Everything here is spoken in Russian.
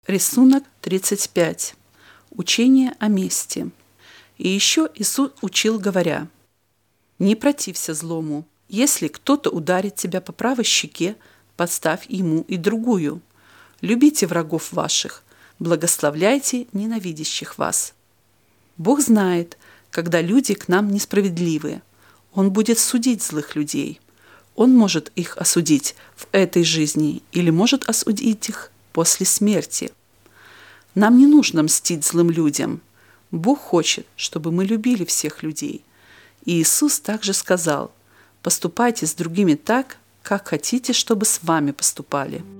Рисунок 35. Учение о мести. И еще Иисус учил, говоря: «Не протився злому. Если кто-то ударит тебя по правой щеке, подставь ему и другую. Любите врагов ваших, благословляйте ненавидящих вас». Бог знает, когда люди к нам несправедливы. Он будет судить злых людей. Он может их осудить в этой жизни или может осудить их после смерти. Нам не нужно мстить злым людям. Бог хочет, чтобы мы любили всех людей. И Иисус также сказал: «Поступайте с другими так, как хотите, чтобы с вами поступали».